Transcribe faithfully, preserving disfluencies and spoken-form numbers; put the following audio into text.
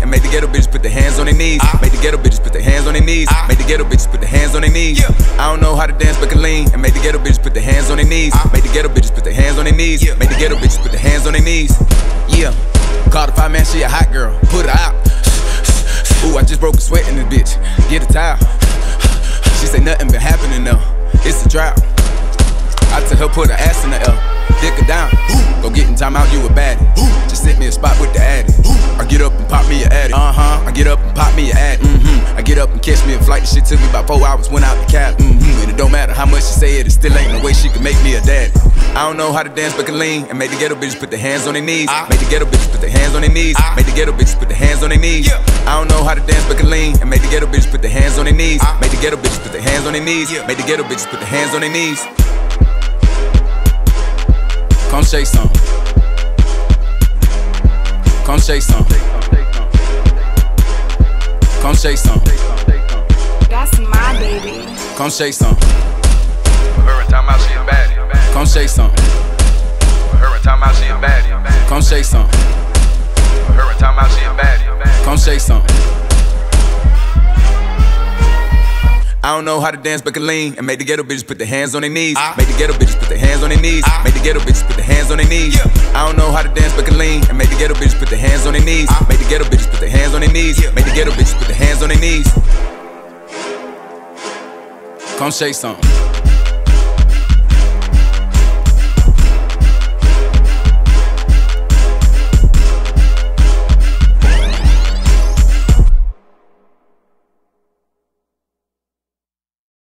and made the ghetto bitches put their hands on their knees. Made the ghetto bitches put their hands on their knees. Made the ghetto bitches put their hands on their knees. I don't know how to dance but can lean, and made the ghetto bitches put their hands on their knees. Made the ghetto bitches put their hands on their knees. Made the ghetto bitches put their hands on their knees. Yeah, called the five man, she a hot girl, put her out. Ooh, I just broke a sweat in this bitch, get a towel. She say nothing been happening though, it's a drought. I tell her put her ass in the L, dick her down. Go get in time out, you a baddie. Just hit me a spot with the addy. I get up and pop me a addy. Uh-huh, I get up and pop me a addy. Mm-hmm. I get up and catch me a flight. This shit took me about four hours, went out the cab. Mm-hmm. And it don't matter how much she say it, it still ain't no way she can make me a daddy. I don't know how to dance but can lean, and made the ghetto bitches put their hands on their knees. Made the ghetto bitches put their hands on their knees. Made the ghetto bitches put their hands on their knees. I don't know how to dance but can lean, and made the ghetto bitches put their hands on their knees. Made the ghetto bitches put their hands on their knees. Made the ghetto bitches put their hands on their knees. Come shake some. Come shake some. Come shake some. That's my baby. Come shake some. Her and time out, she a baddie. Come shake some. Her and time out, she a baddie. Come shake some. Her and time out, she a baddie. Come shake some. I don't know how to dance but can lean, and made the ghetto bitches put their hands on their knees. Made the ghetto bitches put their hands on their knees. Made the ghetto bitches put their hands on their knees. I don't know how to dance but can lean, and made the ghetto bitches put their hands on their knees. Made the ghetto bitches put their hands on their knees. Made the ghetto bitches put their hands on their knees. Come shake some.